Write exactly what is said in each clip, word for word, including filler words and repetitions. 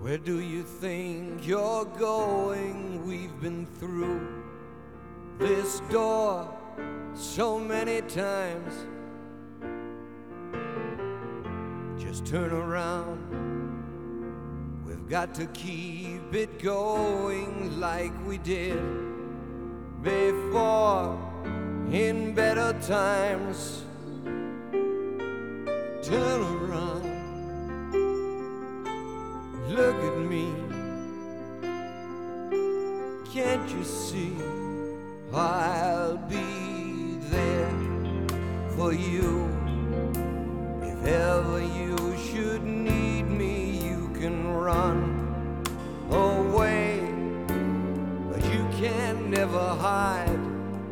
Where do you think you're going? We've been through this door so many times. Just turn around. We've got to keep it going like we did before, in better times. Turn around, look at me. Can't you see I'll be there for you? If ever you should need me, you can run away, but you can never hide.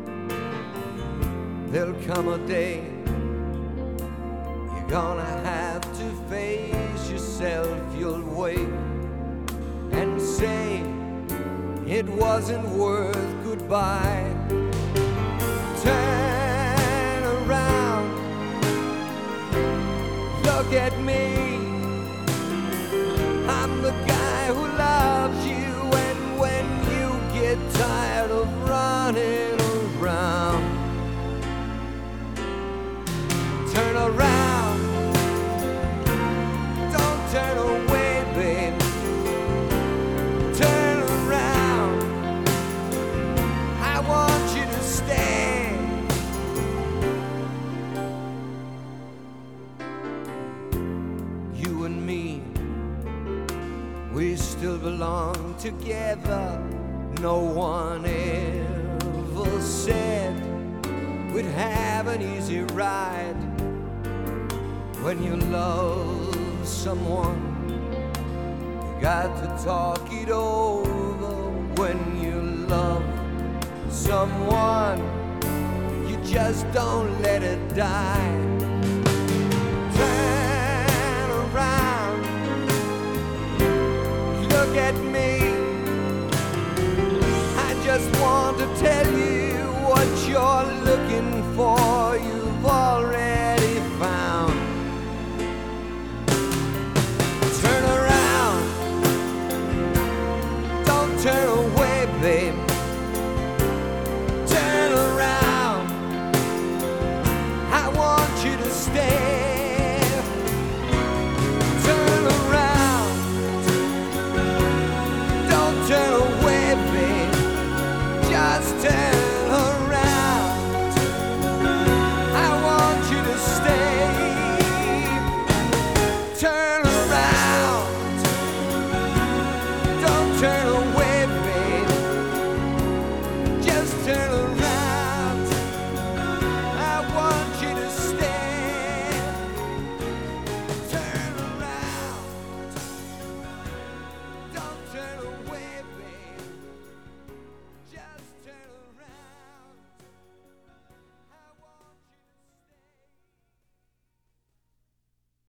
There'll come a day you're gonna have to face yourself. You'll wait and say it wasn't worth goodbye. Turn around, look at me. I'm the guy who loves you, and when you get tired of running around, turn around, don't turn away, babe. Turn around, I want you to stay. You and me, we still belong together. No one ever said we'd have an easy ride. When you love someone, you got to talk it over. When you love someone, you just don't let it die.